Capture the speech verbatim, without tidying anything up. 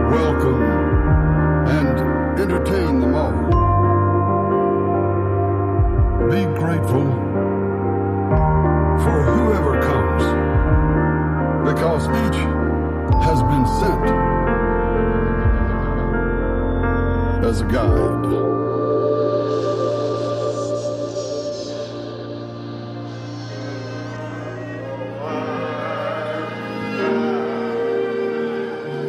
welcome, and entertain them all. Be grateful for whoever comes, because each has been sent as a guide.